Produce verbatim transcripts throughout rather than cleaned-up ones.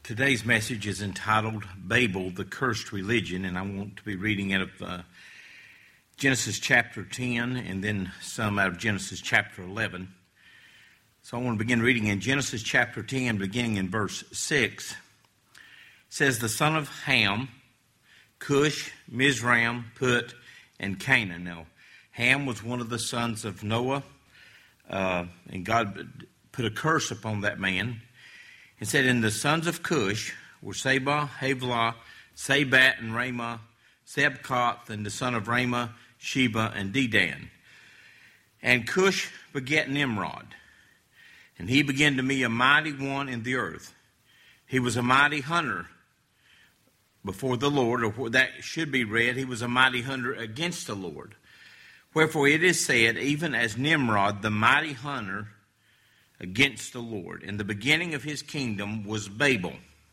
Today's message is entitled Babel, the Cursed Religion, and I want to be reading out of uh, Genesis chapter ten and then some out of Genesis chapter eleven. So I want to begin reading in Genesis chapter ten, beginning in verse six. It says, the son of Ham, Cush, Mizraim, Put, and Canaan. Now, Ham was one of the sons of Noah, uh, and God put a curse upon that man. It said, and the sons of Cush were Seba, Havilah, Sabat, and Ramah, Sebkoth, and the son of Ramah, Sheba, and Dedan. And Cush begat Nimrod, and he began to be a mighty one in the earth. He was a mighty hunter before the Lord, or that should be read, he was a mighty hunter against the Lord. Wherefore it is said, even as Nimrod, the mighty hunter against the Lord. And the beginning of his kingdom was Babel.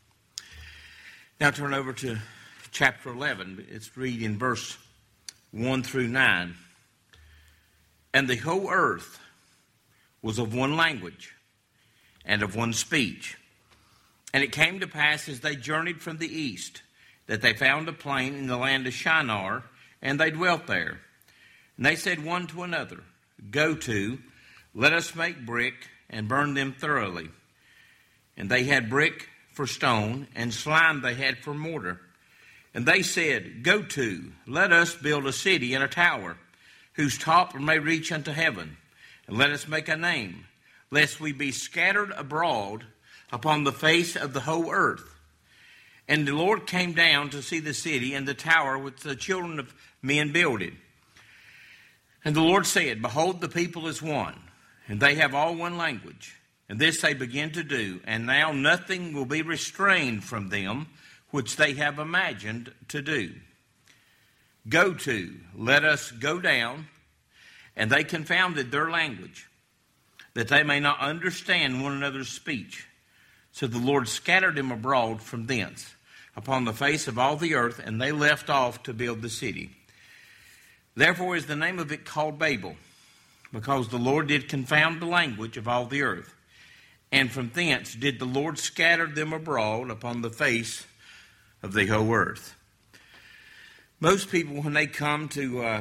Now turn over to chapter eleven. It's read in verse one through nine. And the whole earth was of one language and of one speech. And it came to pass as they journeyed from the east, that they found a plain in the land of Shinar, and they dwelt there. And they said one to another, go to, let us make brick, and burn them thoroughly. And they had brick for stone, and slime they had for mortar. And they said, go to, let us build a city and a tower, whose top may reach unto heaven, and let us make a name, lest we be scattered abroad upon the face of the whole earth. And the Lord came down to see the city and the tower which the children of men builded. And the Lord said, behold, the people is one, and they have all one language. And this they begin to do, and now nothing will be restrained from them which they have imagined to do. Go to, let us go down. And they confounded their language, that they may not understand one another's speech. So the Lord scattered them abroad from thence upon the face of all the earth, and they left off to build the city. Therefore is the name of it called Babel, because the Lord did confound the language of all the earth. And from thence did the Lord scatter them abroad upon the face of the whole earth. Most people, when they come to uh,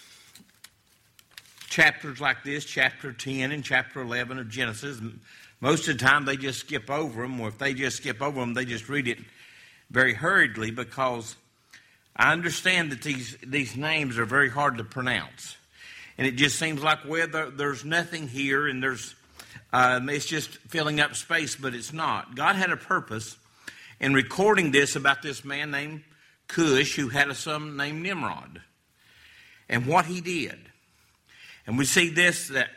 chapters like this, chapter ten and chapter eleven of Genesis, most of the time they just skip over them, or if they just skip over them, they just read it very hurriedly, because I understand that these, these names are very hard to pronounce. And it just seems like, well, there, there's nothing here, and there's um, it's just filling up space, but it's not. God had a purpose in recording this about this man named Cush, who had a son named Nimrod, and what he did. And we see this, that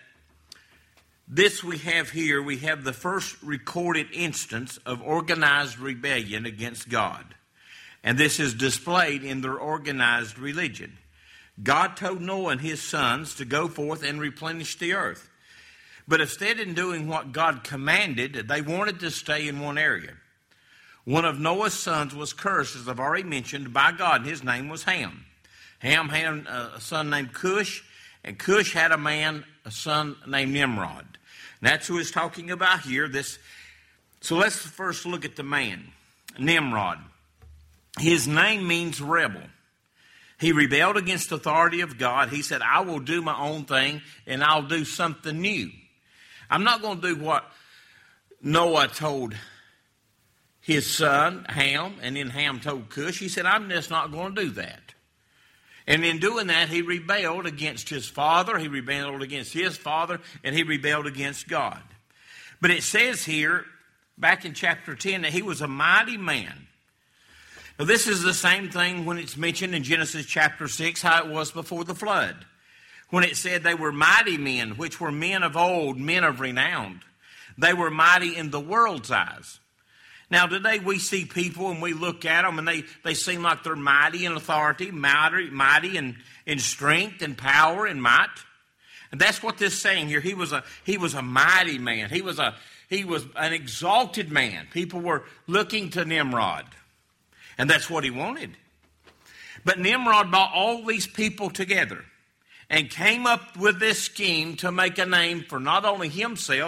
this we have here, we have the first recorded instance of organized rebellion against God. And this is displayed in their organized religion. God told Noah and his sons to go forth and replenish the earth. But instead of doing what God commanded, they wanted to stay in one area. One of Noah's sons was cursed, as I've already mentioned, by God, and his name was Ham. Ham had a son named Cush, and Cush had a man, a son named Nimrod. And that's who he's talking about here. This. So let's first look at the man, Nimrod. His name means rebel. He rebelled against the authority of God. He said, I will do my own thing, and I'll do something new. I'm not going to do what Noah told his son, Ham, and then Ham told Cush. He said, I'm just not going to do that. And in doing that, he rebelled against his father, he rebelled against his father, and he rebelled against God. But it says here, back in chapter ten, that he was a mighty man. Now, this is the same thing when it's mentioned in Genesis chapter six, how it was before the flood. When it said they were mighty men, which were men of old, men of renown. They were mighty in the world's eyes. Now, today we see people and we look at them and they, they seem like they're mighty in authority, mighty, mighty in, in strength and power and might. And that's what this is saying here. He was a he was a mighty man. He was a he was an exalted man. People were looking to Nimrod. And that's what he wanted. But Nimrod brought all these people together and came up with this scheme to make a name for not only himself,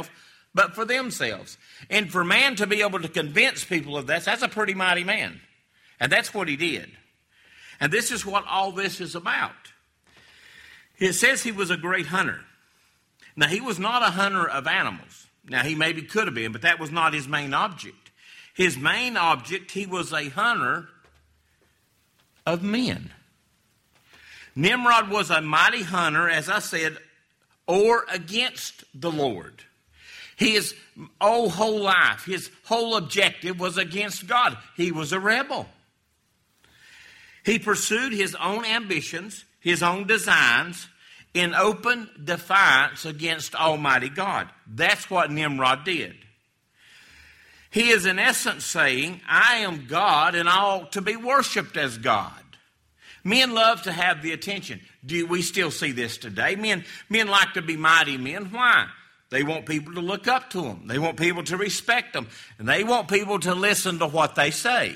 but for themselves. And for man to be able to convince people of that, that's a pretty mighty man. And that's what he did. And this is what all this is about. It says he was a great hunter. Now, he was not a hunter of animals. Now, he maybe could have been, but that was not his main object. His main object, he was a hunter of men. Nimrod was a mighty hunter, as I said, or against the Lord. His oh, whole life, his whole objective was against God. He was a rebel. He pursued his own ambitions, his own designs, in open defiance against Almighty God. That's what Nimrod did. He is in essence saying, I am God and I ought to be worshipped as God. Men love to have the attention. Do we still see this today? Men, men like to be mighty men. Why? They want people to look up to them. They want people to respect them. And they want people to listen to what they say.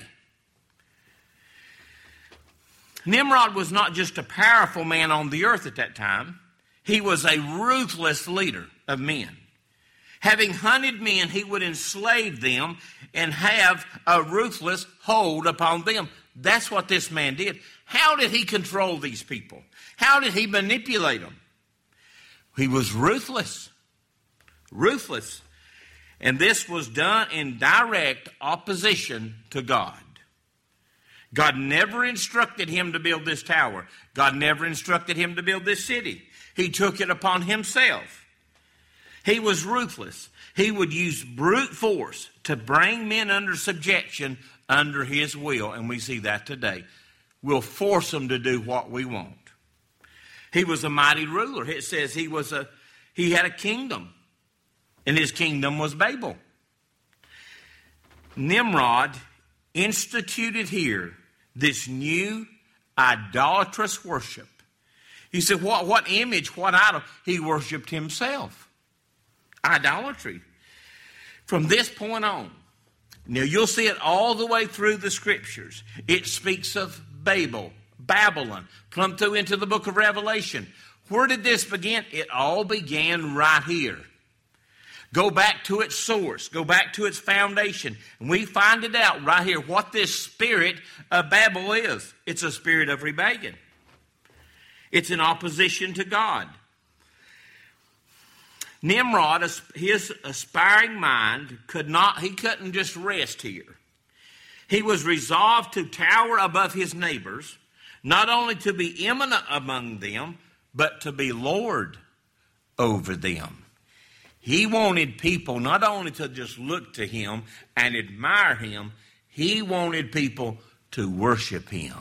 Nimrod was not just a powerful man on the earth at that time. He was a ruthless leader of men. Having hunted men, he would enslave them and have a ruthless hold upon them. That's what this man did. How did he control these people? How did he manipulate them? He was ruthless. Ruthless. And this was done in direct opposition to God. God never instructed him to build this tower. God never instructed him to build this city. He took it upon himself. He was ruthless. He would use brute force to bring men under subjection under his will. And we see that today. We'll force them to do what we want. He was a mighty ruler. It says he was a he had a kingdom. And his kingdom was Babel. Nimrod instituted here this new idolatrous worship. He said, what, what image, what idol? He worshipped himself. Idolatry. From this point on, now you'll see it all the way through the scriptures. It speaks of Babel, Babylon, come through into the book of Revelation. Where did this begin? It all began right here. Go back to its source. Go back to its foundation. And we find it out right here what this spirit of Babel is. It's a spirit of rebellion. It's in opposition to God. Nimrod, his aspiring mind, could not, he couldn't just rest here. He was resolved to tower above his neighbors, not only to be eminent among them, but to be Lord over them. He wanted people not only to just look to him and admire him, he wanted people to worship him.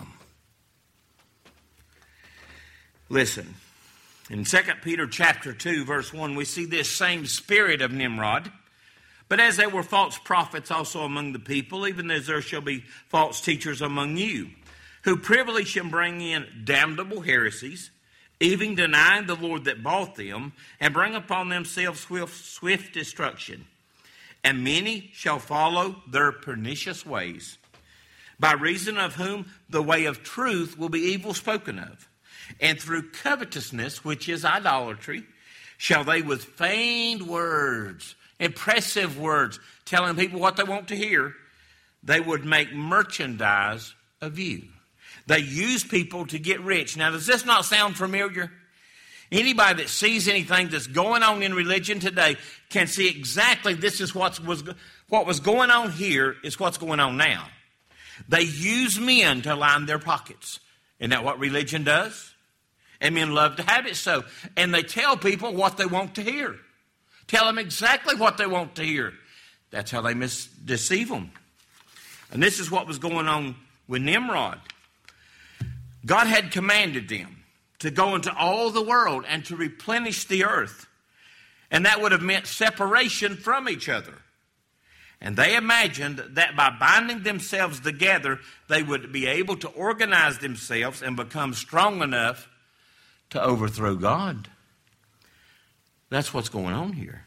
Listen, in Second Peter chapter two, verse one, we see this same spirit of Nimrod. But as there were false prophets also among the people, even as there shall be false teachers among you, who privily shall bring in damnable heresies, even denying the Lord that bought them, and bring upon themselves swift, swift destruction. And many shall follow their pernicious ways, by reason of whom the way of truth will be evil spoken of. And through covetousness, which is idolatry, shall they with feigned words, impressive words, telling people what they want to hear, they would make merchandise of you. They use people to get rich. Now, does this not sound familiar? Anybody that sees anything that's going on in religion today can see exactly this is what was, what was going on here is what's going on now. They use men to line their pockets. Isn't that what religion does? And men love to have it so. And they tell people what they want to hear. Tell them exactly what they want to hear. That's how they mis- deceive them. And this is what was going on with Nimrod. God had commanded them to go into all the world and to replenish the earth. And that would have meant separation from each other. And they imagined that by binding themselves together, they would be able to organize themselves and become strong enough to overthrow God. That's what's going on here.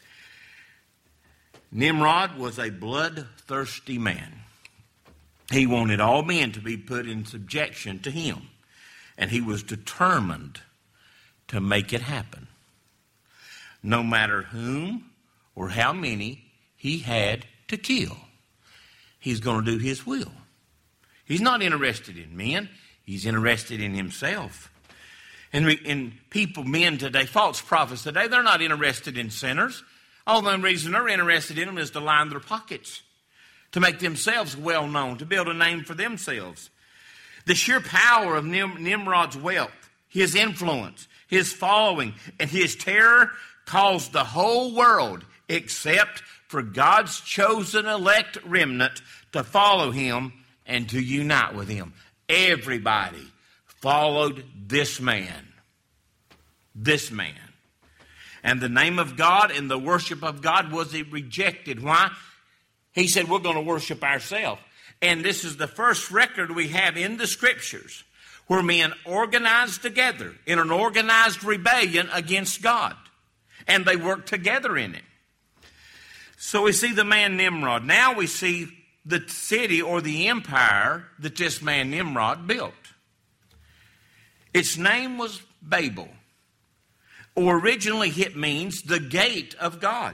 Nimrod was a bloodthirsty man. He wanted all men to be put in subjection to him. And he was determined to make it happen. No matter whom or how many he had to kill. He's going to do his will. He's not interested in men. He's interested in himself. And, we, and people, men today, false prophets today, they're not interested in sinners. All the reason they're interested in them is to line their pockets, to make themselves well known, to build a name for themselves. The sheer power of Nim- Nimrod's wealth, his influence, his following, and his terror caused the whole world, except for God's chosen elect remnant, to follow him and to unite with him. Everybody followed this man. This man. And the name of God and the worship of God was rejected. Why? He said, we're going to worship ourselves. And this is the first record we have in the Scriptures where men organized together in an organized rebellion against God. And they worked together in it. So we see the man Nimrod. Now we see the city or the empire that this man Nimrod built. Its name was Babel. Or originally it means the gate of God.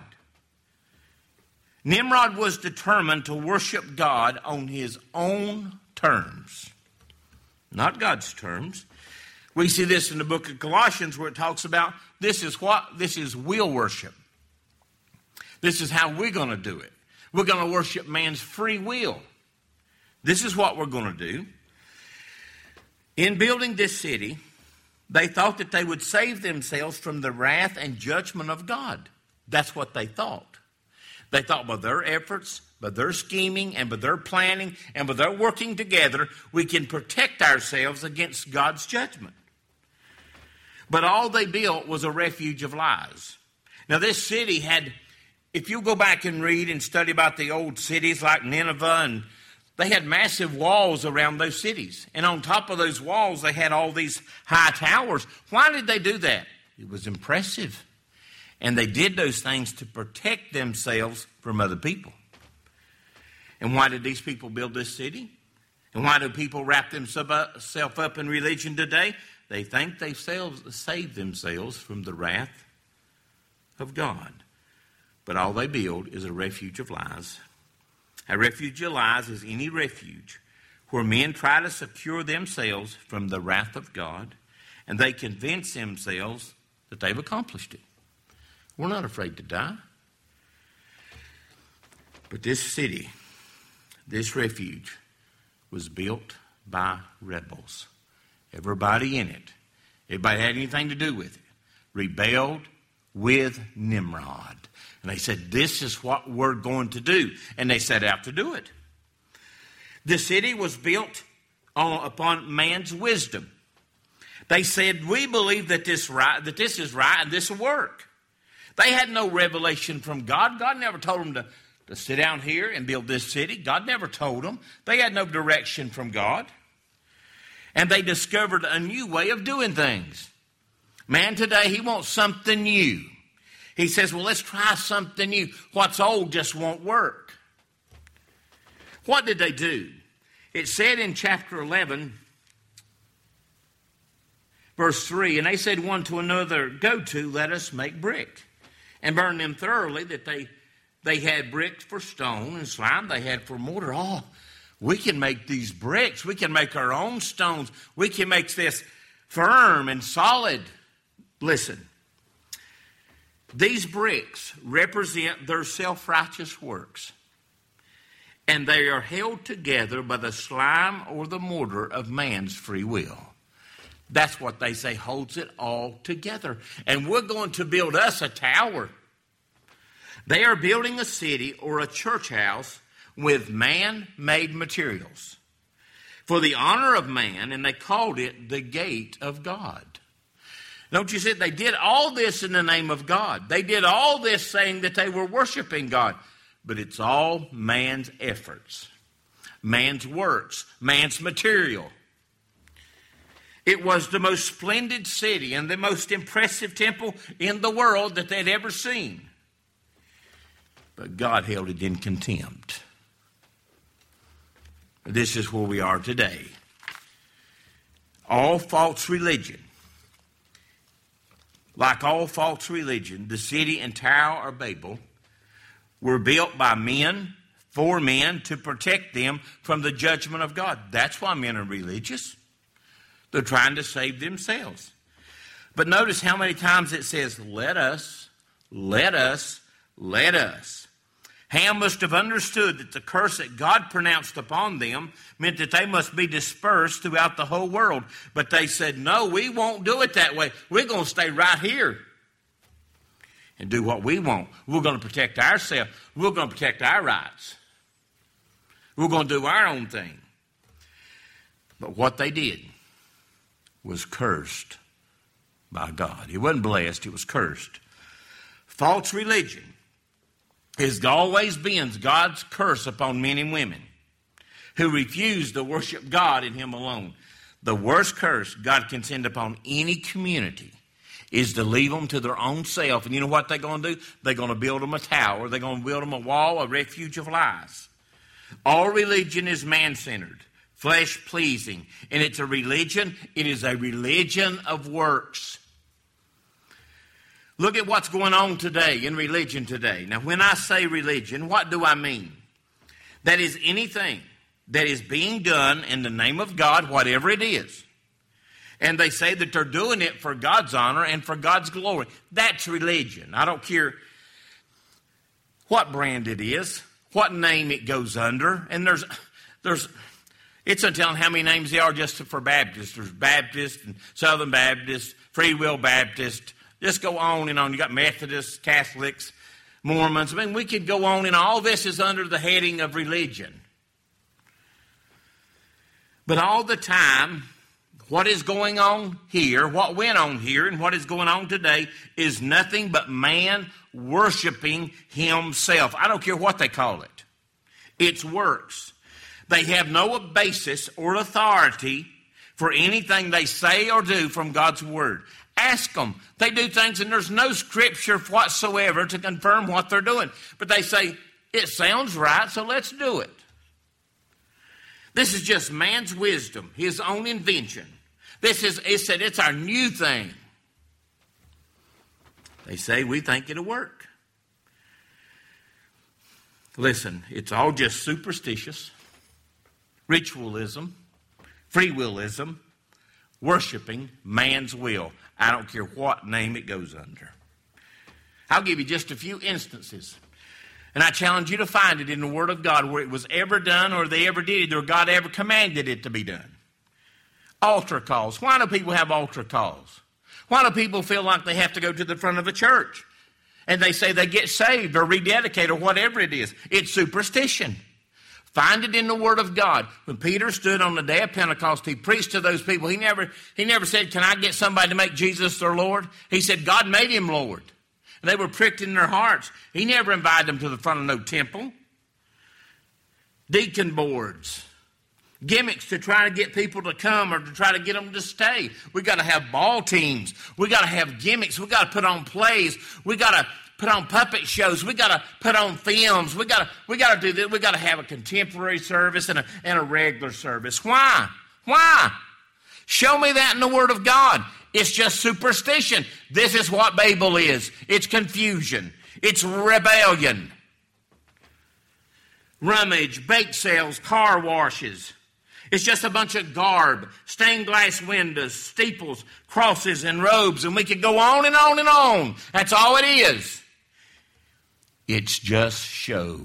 Nimrod was determined to worship God on his own terms, not God's terms. We see this in the book of Colossians where it talks about this is what this is will worship. This is how we're going to do it. We're going to worship man's free will. This is what we're going to do. In building this city, they thought that they would save themselves from the wrath and judgment of God. That's what they thought. They thought by their efforts, by their scheming, and by their planning, and by their working together, we can protect ourselves against God's judgment. But all they built was a refuge of lies. Now this city had, if you go back and read and study about the old cities like Nineveh, and they had massive walls around those cities. And on top of those walls, they had all these high towers. Why did they do that? It was impressive. And they did those things to protect themselves from other people. And why did these people build this city? And why do people wrap themselves up in religion today? They think they've saved themselves from the wrath of God. But all they build is a refuge of lies. A refuge of lies is any refuge where men try to secure themselves from the wrath of God, and they convince themselves that they've accomplished it. We're not afraid to die. But this city, this refuge, was built by rebels. Everybody in it, everybody had anything to do with it, rebelled with Nimrod. And they said, this is what we're going to do. And they set out to do it. The city was built on, upon man's wisdom. They said, we believe that this, right, that this is right and this will work. They had no revelation from God. God never told them to, to sit down here and build this city. God never told them. They had no direction from God. And they discovered a new way of doing things. Man today, he wants something new. He says, well, let's try something new. What's old just won't work. What did they do? It said in chapter eleven, verse three, and they said one to another, go to, let us make brick, and burn them thoroughly, that they, they had bricks for stone and slime they had for mortar. Oh, we can make these bricks. We can make our own stones. We can make this firm and solid. Listen. These bricks represent their self-righteous works, and they are held together by the slime or the mortar of man's free will. That's what they say holds it all together. And we're going to build us a tower. They are building a city or a church house with man-made materials for the honor of man, and they called it the gate of God. Don't you see? They did all this in the name of God. They did all this saying that they were worshiping God. But it's all man's efforts, man's works, man's material. It was the most splendid city and the most impressive temple in the world that they'd ever seen. But God held it in contempt. This is where we are today. All false religion. Like all false religion, the city and tower of Babel were built by men, for men, to protect them from the judgment of God. That's why men are religious. They're trying to save themselves. But notice how many times it says, let us, let us, let us. Ham must have understood that the curse that God pronounced upon them meant that they must be dispersed throughout the whole world. But they said, no, we won't do it that way. We're going to stay right here and do what we want. We're going to protect ourselves. We're going to protect our rights. We're going to do our own thing. But what they did was cursed by God. It wasn't blessed, it was cursed. False religion has always been God's curse upon men and women who refuse to worship God and Him alone. The worst curse God can send upon any community is to leave them to their own self. And you know what they're going to do? They're going to build them a tower. They're going to build them a wall, a refuge of lies. All religion is man-centered, flesh-pleasing. And it's a religion. It is a religion of works. Look at what's going on today in religion today. Now, when I say religion, what do I mean? That is anything that is being done in the name of God, whatever it is. And they say that they're doing it for God's honor and for God's glory. That's religion. I don't care what brand it is, what name it goes under. And there's, there's, it's untelling how many names there are just for Baptists. There's Baptist and Southern Baptist, Free Will Baptist. Just go on and on. You got Methodists, Catholics, Mormons. I mean, we could go on, and all this is under the heading of religion. But all the time, what is going on here, what went on here, and what is going on today is nothing but man worshiping himself. I don't care what they call it. It's works. They have no basis or authority for anything they say or do from God's Word. Ask them. They do things and there's no scripture whatsoever to confirm what they're doing. But they say, it sounds right, so let's do it. This is just man's wisdom, his own invention. This is, it said, it's our new thing. They say, we think it'll work. Listen, it's all just superstitious, ritualism, free willism, worshiping man's will. I don't care what name it goes under. I'll give you just a few instances. And I challenge you to find it in the Word of God where it was ever done or they ever did it or God ever commanded it to be done. Altar calls. Why do people have altar calls? Why do people feel like they have to go to the front of a church? And they say they get saved or rededicate or whatever it is. It's superstition. Find it in the Word of God. When Peter stood on the day of Pentecost, he preached to those people. He never, he never said, can I get somebody to make Jesus their Lord? He said, God made him Lord. And they were pricked in their hearts. He never invited them to the front of no temple. Deacon boards. Gimmicks to try to get people to come or to try to get them to stay. We got to have ball teams. We got to have gimmicks. We got to put on plays. We got to put on puppet shows. We got to put on films. We got to we got to do this. We got to have a contemporary service and a and a regular service. Why? Why? Show me that in the Word of God. It's just superstition. This is what Babel is. It's confusion. It's rebellion. Rummage, bake sales, car washes. It's just a bunch of garb, stained glass windows, steeples, crosses, and robes, and we could go on and on and on. That's all it is. It's just show.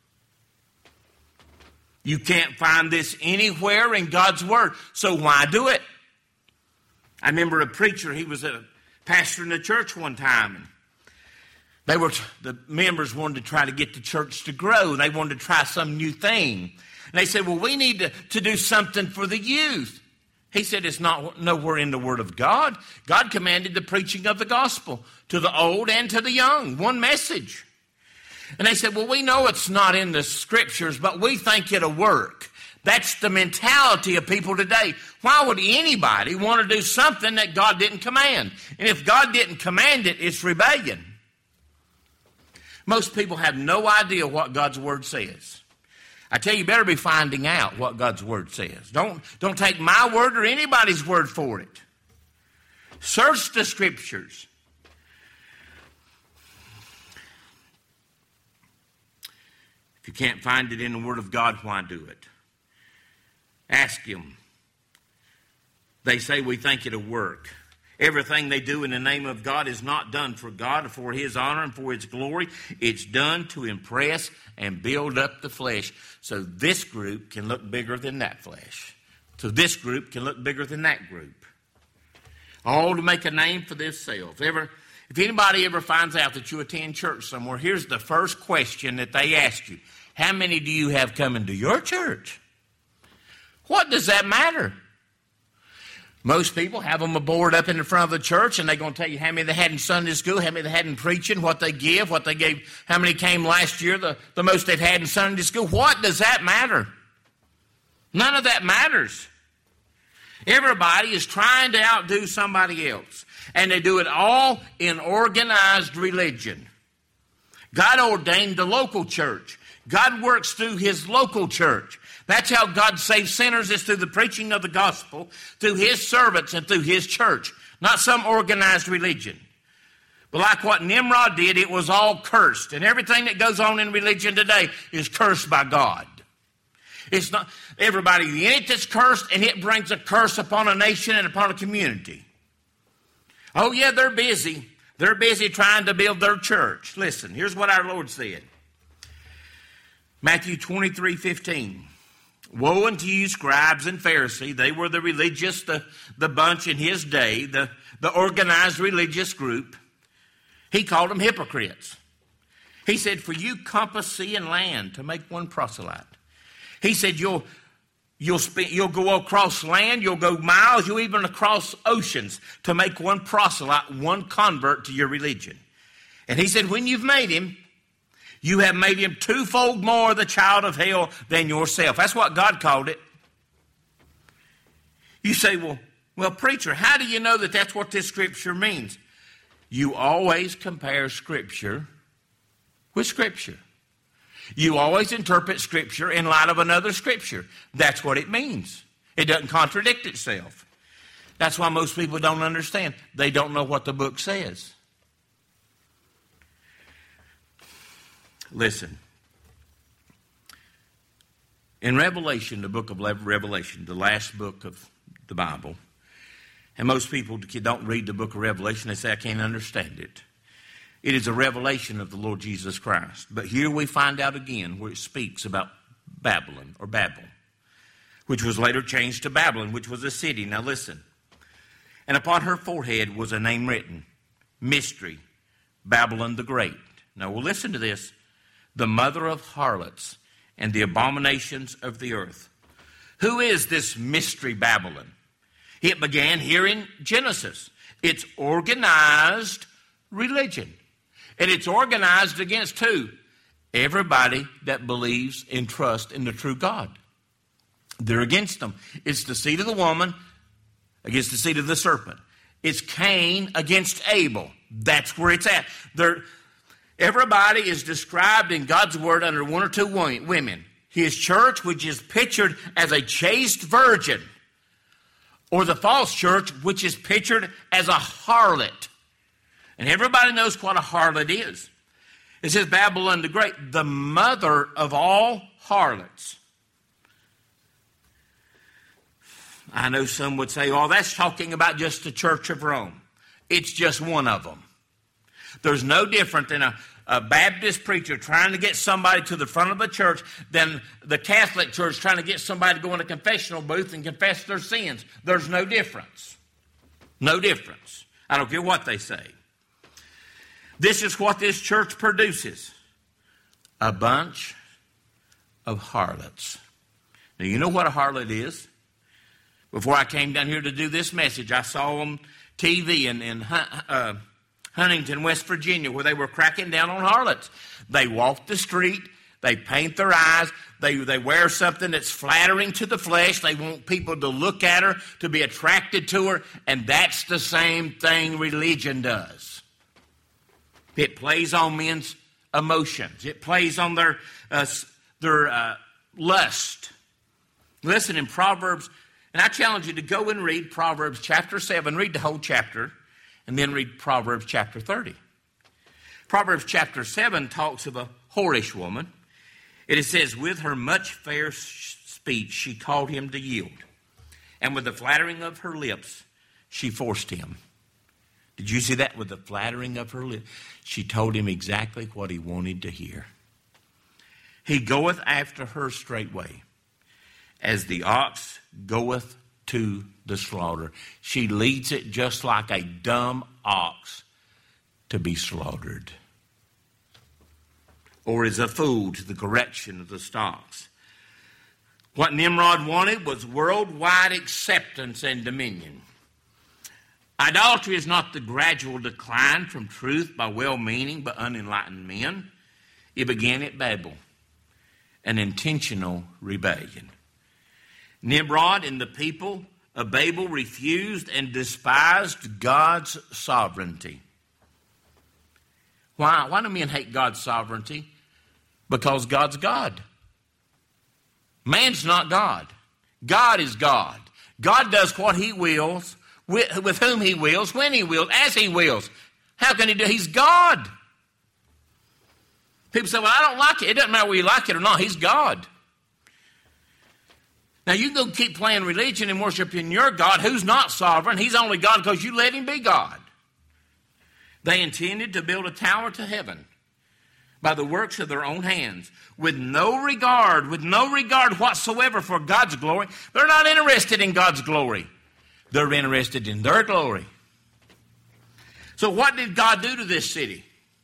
You can't find this anywhere in God's Word, so why do it? I remember a preacher, he was a pastor in the church one time, and they were, the members wanted to try to get the church to grow. They wanted to try some new thing. And they said, well, we need to, to do something for the youth. He said, it's not nowhere in the Word of God. God commanded the preaching of the gospel to the old and to the young. One message. And they said, well, we know it's not in the scriptures, but we think it'll work. That's the mentality of people today. Why would anybody want to do something that God didn't command? And if God didn't command it, it's rebellion. Most people have no idea what God's Word says. I tell you, you better be finding out what God's Word says. Don't, don't take my word or anybody's word for it. Search the Scriptures. If you can't find it in the Word of God, why do it? Ask Him. They say we think it'll work. Everything they do in the name of God is not done for God, for His honor and for His glory. It's done to impress and build up the flesh. So this group can look bigger than that flesh. So this group can look bigger than that group. All to make a name for themselves. Ever, if anybody ever finds out that you attend church somewhere, here's the first question that they ask you. How many do you have coming to your church? What does that matter? Most people have them a board up in the front of the church, and they're going to tell you how many they had in Sunday school, how many they had in preaching, what they give, what they gave, how many came last year, the, the most they've had in Sunday school. What does that matter? None of that matters. Everybody is trying to outdo somebody else, and they do it all in organized religion. God ordained the local church. God works through His local church. That's how God saves sinners, is through the preaching of the gospel, through His servants and through His church, not some organized religion. But like what Nimrod did, it was all cursed. And everything that goes on in religion today is cursed by God. It's not everybody in it that's cursed, and it brings a curse upon a nation and upon a community. Oh yeah, they're busy. They're busy trying to build their church. Listen, here's what our Lord said. Matthew twenty-three fifteen. Woe unto you, scribes and Pharisees. They were the religious, the, the bunch in His day, the, the organized religious group. He called them hypocrites. He said, for you compass sea and land to make one proselyte. He said, you'll, you'll, spend, you'll go across land, you'll go miles, you'll even across oceans to make one proselyte, one convert to your religion. And He said, when you've made him, you have made him twofold more the child of hell than yourself. That's what God called it. You say, well, well, preacher, how do you know that that's what this scripture means? You always compare scripture with scripture. You always interpret scripture in light of another scripture. That's what it means. It doesn't contradict itself. That's why most people don't understand. They don't know what the book says. Listen, in Revelation, the book of Revelation, the last book of the Bible, and most people don't read the book of Revelation, they say, I can't understand it. It is a revelation of the Lord Jesus Christ. But here we find out again where it speaks about Babylon, or Babel, which was later changed to Babylon, which was a city. Now listen, and upon her forehead was a name written, Mystery, Babylon the Great. Now we'll listen to this. The mother of harlots and the abominations of the earth. Who is this mystery Babylon? It began here in Genesis. It's organized religion. And it's organized against who? Everybody that believes and trusts in the true God. They're against them. It's the seed of the woman against the seed of the serpent. It's Cain against Abel. That's where it's at. They're Everybody is described in God's word under one or two women. His church, which is pictured as a chaste virgin, or the false church, which is pictured as a harlot. And everybody knows what a harlot is. It says Babylon the Great, the mother of all harlots. I know some would say, oh, that's talking about just the Church of Rome. It's just one of them. There's no different than a, a Baptist preacher trying to get somebody to the front of a church than the Catholic Church trying to get somebody to go in a confessional booth and confess their sins. There's no difference. No difference. I don't care what they say. This is what this church produces. A bunch of harlots. Now, you know what a harlot is? Before I came down here to do this message, I saw on T V in, in uh, Huntington, West Virginia, where they were cracking down on harlots. They walk the street. They paint their eyes. They, they wear something that's flattering to the flesh. They want people to look at her, to be attracted to her. And that's the same thing religion does. It plays on men's emotions. It plays on their, uh, their uh, lust. Listen, in Proverbs, and I challenge you to go and read Proverbs chapter seven. Read the whole chapter. And then read Proverbs chapter thirty. Proverbs chapter seven talks of a whorish woman. It says, with her much fair speech, she called him to yield. And with the flattering of her lips, she forced him. Did you see that? With the flattering of her lips, she told him exactly what he wanted to hear. He goeth after her straightway, as the ox goeth to the slaughter. She leads it just like a dumb ox to be slaughtered, or as a fool to the correction of the stocks. What Nimrod wanted was worldwide acceptance and dominion. Idolatry is not the gradual decline from truth by well-meaning but unenlightened men. It began at Babel, an intentional rebellion. Nimrod and the people of Babel refused and despised God's sovereignty. Why? Why do men hate God's sovereignty? Because God's God. Man's not God. God is God. God does what he wills, with, with whom he wills, when he wills, as he wills. How can he do? He's God. People say, well, I don't like it. It doesn't matter whether you like it or not. He's God. Now, you can go keep playing religion and worshiping your God, who's not sovereign. He's only God because you let him be God. They intended to build a tower to heaven by the works of their own hands, with no regard, with no regard whatsoever for God's glory. They're not interested in God's glory. They're interested in their glory. So what did God do to this city?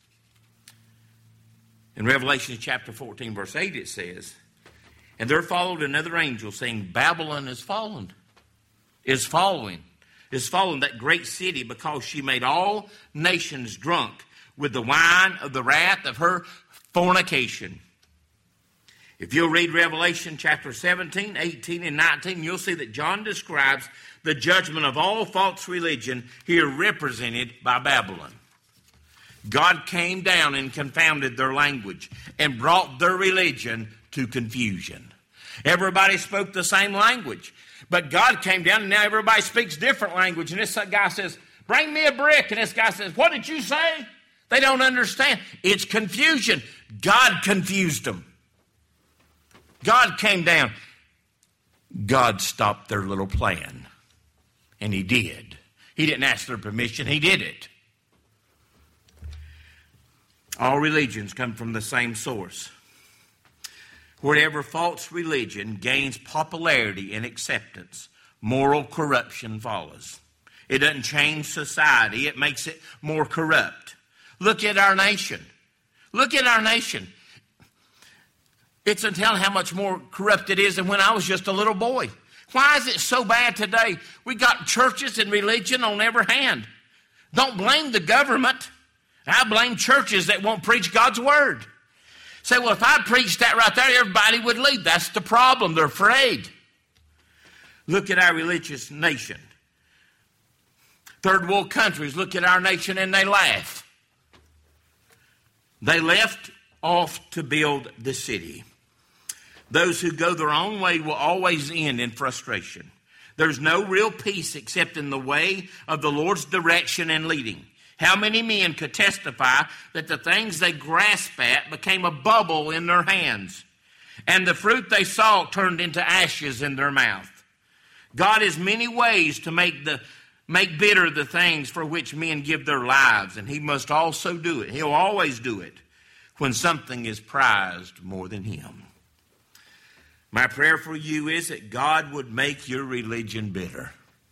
In Revelation chapter fourteen, verse eight, it says, and there followed another angel saying, Babylon is fallen, is following, is fallen, that great city, because she made all nations drunk with the wine of the wrath of her fornication. If you'll read Revelation chapter seventeen, eighteen, and nineteen, you'll see that John describes the judgment of all false religion here represented by Babylon. God came down and confounded their language and brought their religion to confusion. Everybody spoke the same language, but God came down and now everybody speaks different language. And this guy says, bring me a brick. And this guy says, what did you say? They don't understand. It's confusion. God confused them. God came down. God stopped their little plan. And he did. He didn't ask their permission. He did it. All religions come from the same source. Wherever false religion gains popularity and acceptance, moral corruption follows. It doesn't change society. It makes it more corrupt. Look at our nation. Look at our nation. It's until how much more corrupt it is than when I was just a little boy. Why is it so bad today? We got churches and religion on every hand. Don't blame the government. I blame churches that won't preach God's word. Say, well, if I preached that right there, everybody would leave. That's the problem. They're afraid. Look at our religious nation. Third world countries look at our nation and they laugh. They left off to build the city. Those who go their own way will always end in frustration. There's no real peace except in the way of the Lord's direction and leading. How many men could testify that the things they grasped at became a bubble in their hands, and the fruit they saw turned into ashes in their mouth? God has many ways to make the make bitter the things for which men give their lives, and he must also do it. He'll always do it when something is prized more than him. My prayer for you is that God would make your religion bitter.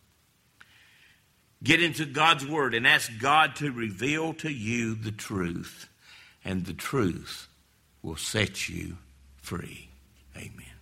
Get into God's word and ask God to reveal to you the truth, and the truth will set you free. Amen.